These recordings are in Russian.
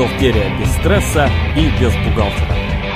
Бухгалтерия без стресса и без бухгалтера.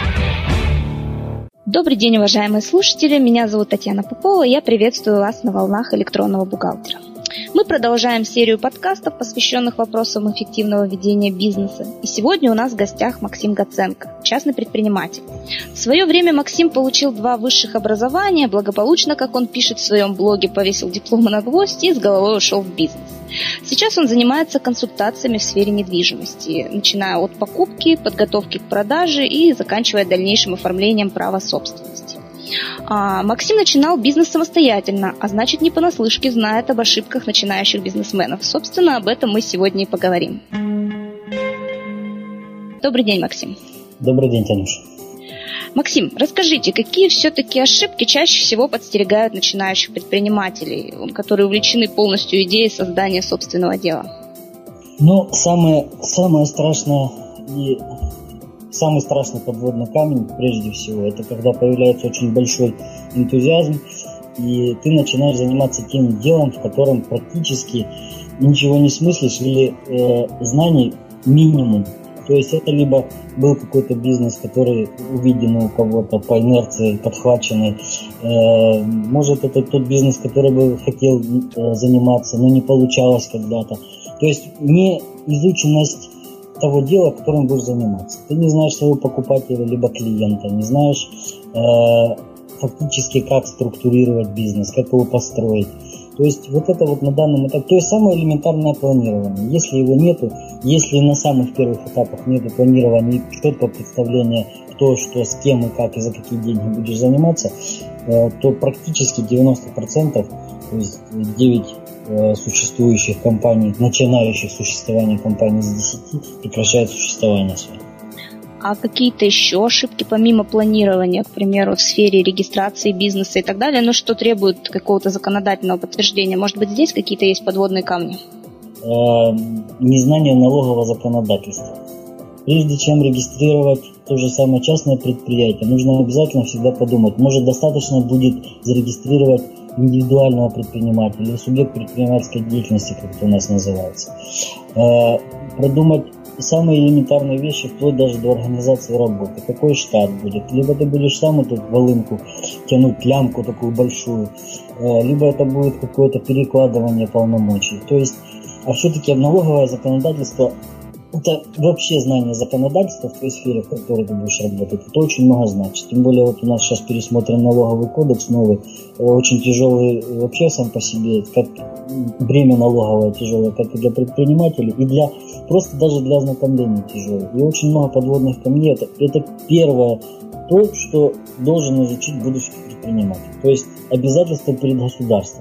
Добрый день, уважаемые слушатели. Меня зовут Татьяна Попова, и я приветствую вас на волнах электронного бухгалтера. Мы продолжаем серию подкастов, посвященных вопросам эффективного ведения бизнеса. И сегодня у нас в гостях Максим Гаценко, частный предприниматель. В свое время Максим получил 2 высших образования, благополучно, как он пишет в своем блоге, повесил дипломы на гвоздь и с головой ушел в бизнес. Сейчас он занимается консультациями в сфере недвижимости, начиная от покупки, подготовки к продаже и заканчивая дальнейшим оформлением права собственности. Максим начинал бизнес самостоятельно, а значит не понаслышке знает об ошибках начинающих бизнесменов. Собственно, об этом мы сегодня и поговорим. Добрый день, Максим. Добрый день, Танюша. Максим, расскажите, какие все-таки ошибки чаще всего подстерегают начинающих предпринимателей, которые увлечены полностью идеей создания собственного дела? Самое страшное и самый страшный подводный камень, прежде всего, это когда появляется очень большой энтузиазм, и ты начинаешь заниматься тем делом, в котором практически ничего не смыслишь или знаний минимум. То есть это либо был какой-то бизнес, который увиденный у кого-то по инерции, подхваченный. Может, это тот бизнес, который бы хотел заниматься, но не получалось когда-то. То есть не изученность того дела, которым будешь заниматься. Ты не знаешь своего покупателя либо клиента, не знаешь фактически, как структурировать бизнес, как его построить. То есть вот это вот на данном этапе, то есть самое элементарное планирование. Если его нету, если на самых первых этапах нету планирования и четкого представления, кто, что, с кем и как и за какие деньги будешь заниматься, то практически 90%, то есть 9 существующих компаний, начинающих существование компаний из 10, прекращают существование свое. А какие-то еще ошибки помимо планирования, к примеру, в сфере регистрации бизнеса и так далее, что требует какого-то законодательного подтверждения? Может быть, здесь какие-то есть подводные камни? Незнание налогового законодательства. Прежде чем регистрировать то же самое частное предприятие, нужно обязательно всегда подумать, может, достаточно будет зарегистрировать индивидуального предпринимателя или субъект предпринимательской деятельности, как это у нас называется. Продумать самые элементарные вещи, вплоть даже до организации работы. Какой штат будет? Либо ты будешь сам эту волынку тянуть, лямку такую большую, либо это будет какое-то перекладывание полномочий. То есть, а все-таки налоговое законодательство, это вообще знание законодательства в той сфере, в которой ты будешь работать, это очень много значит. Тем более вот у нас сейчас пересмотрен налоговый кодекс новый, очень тяжелый вообще сам по себе, как бремя налоговое тяжелое, как и для предпринимателей, и для просто даже для ознакомления тяжелое. И очень много подводных камней. Это первое, то, что должен изучить будущий предприниматель. То есть обязательства перед государством.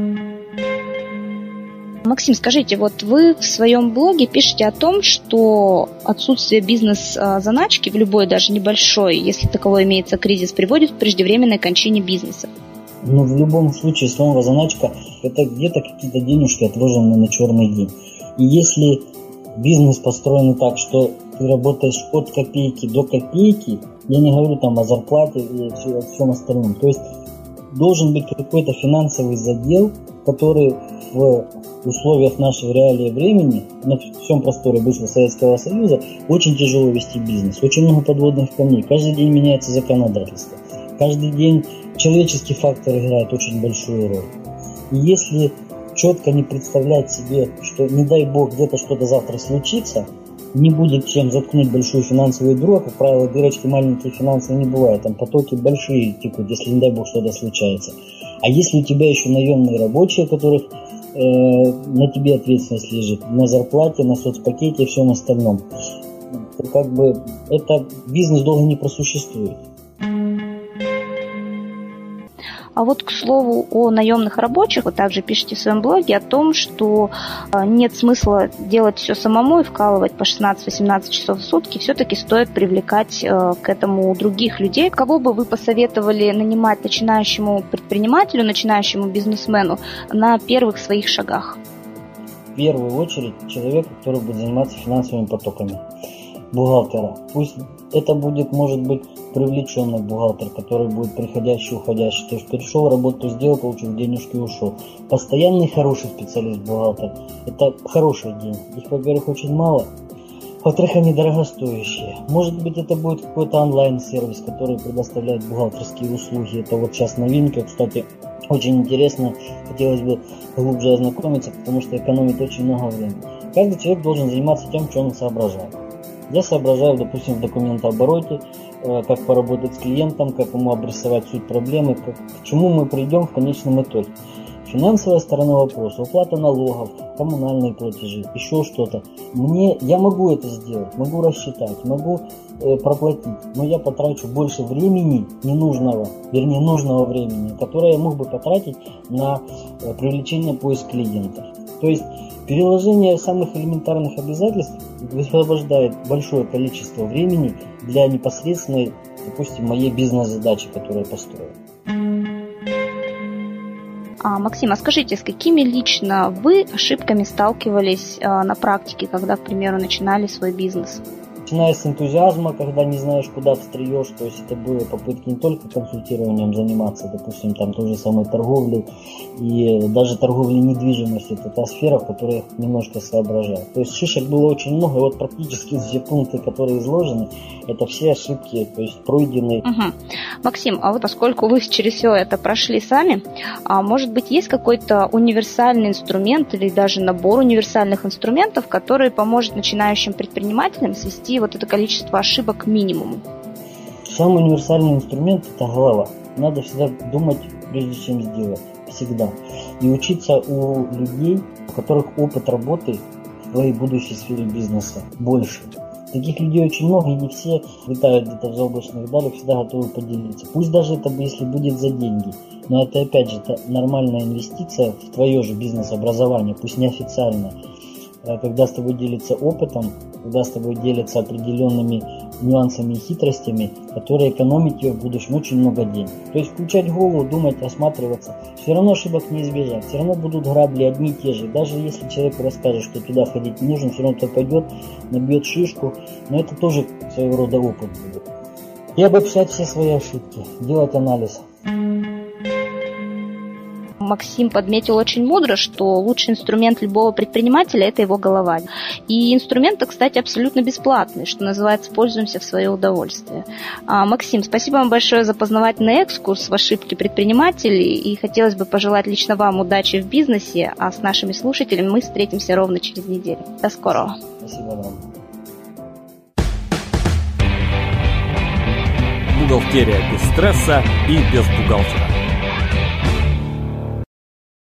Максим, скажите, вот вы в своем блоге пишете о том, что отсутствие бизнес-заначки в любой, даже небольшой, если таковой имеется кризис, приводит к преждевременной кончине бизнеса. В любом случае слово заначка – это где-то какие-то денежки, отложенные на черный день. И если бизнес построен так, что ты работаешь от копейки до копейки, я не говорю там о зарплате и о всем остальном, то есть должен быть какой-то финансовый задел, который в условиях нашего реалии времени, на всем просторе бывшего Советского Союза, очень тяжело вести бизнес, очень много подводных камней, каждый день меняется законодательство, каждый день человеческий фактор играет очень большую роль. И если четко не представлять себе, что не дай бог где-то что-то завтра случится, не будет чем заткнуть большую финансовую дыру, как правило, дырочки маленькие финансовые не бывают, там потоки большие текут, если не дай бог что-то случается. А если у тебя еще наемные рабочие, которых на тебе ответственность лежит, на зарплате, на соцпакете и всем остальном, то это бизнес долго не просуществует. А вот, к слову, о наемных рабочих, вы также пишете в своем блоге о том, что нет смысла делать все самому и вкалывать по 16-18 часов в сутки, все-таки стоит привлекать к этому других людей. Кого бы вы посоветовали нанимать начинающему предпринимателю, начинающему бизнесмену на первых своих шагах? В первую очередь человек, который будет заниматься финансовыми потоками. Бухгалтера. Пусть это будет, может быть, привлеченный бухгалтер, который будет приходящий, уходящий. То есть пришел, работу сделал, получил денежки и ушел. Постоянный хороший специалист бухгалтер. Это хорошие деньги. Их, во-первых, очень мало. Во-вторых, они дорогостоящие. Может быть, это будет какой-то онлайн-сервис, который предоставляет бухгалтерские услуги. Это вот сейчас новинка, кстати, очень интересно. Хотелось бы глубже ознакомиться, потому что экономит очень много времени. Каждый человек должен заниматься тем, что он соображает. Я соображаю, допустим, в документообороте, как поработать с клиентом, как ему обрисовать суть проблемы, к чему мы придем в конечном итоге. Финансовая сторона вопроса, уплата налогов, коммунальные платежи, еще что-то. Я могу это сделать, могу рассчитать, могу проплатить, но я потрачу больше времени нужного времени, которое я мог бы потратить на привлечение поиск клиентов. То есть переложение самых элементарных обязательств высвобождает большое количество времени для непосредственной, допустим, моей бизнес-задачи, которую я построил. Максим, а скажите, с какими лично вы ошибками сталкивались на практике, когда, к примеру, начинали свой бизнес? Начиная с энтузиазма, когда не знаешь, куда встреешь, то есть это были попытки не только консультированием заниматься, допустим, там той же самой торговлей, и даже торговлей недвижимостью, это та сфера, в которой я немножко соображаю. То есть шишек было очень много, и вот практически все пункты, которые изложены, это все ошибки, то есть пройденные. Максим, а вот поскольку вы через все это прошли сами, может быть, есть какой-то универсальный инструмент или даже набор универсальных инструментов, который поможет начинающим предпринимателям свести вот это количество ошибок к минимуму? Самый универсальный инструмент – это голова. Надо всегда думать, прежде чем сделать. Всегда. И учиться у людей, у которых опыт работы в твоей будущей сфере бизнеса больше. Таких людей очень много, и не все летают где-то в заоблачных далях, всегда готовы поделиться. Пусть даже это, если будет за деньги. Но это, опять же, это нормальная инвестиция в твое же бизнес-образование, пусть неофициальное. Когда с тобой делятся опытом, когда с тобой делятся определенными нюансами и хитростями, которые экономить ее в будущем очень много денег. То есть включать голову, думать, осматриваться. Все равно ошибок не избежать. Все равно будут грабли одни и те же. Даже если человеку расскажешь, что туда ходить не нужно, все равно кто пойдет, набьет шишку. Но это тоже своего рода опыт будет. И обобщать все свои ошибки, делать анализ. Максим подметил очень мудро, что лучший инструмент любого предпринимателя – это его голова. И инструменты, кстати, абсолютно бесплатные, что называется, пользуемся в свое удовольствие. Максим, спасибо вам большое за познавательный экскурс в ошибки предпринимателей, и хотелось бы пожелать лично вам удачи в бизнесе, а с нашими слушателями мы встретимся ровно через неделю. До скорого. Спасибо вам. Бухгалтерия без стресса и без бухгалтера.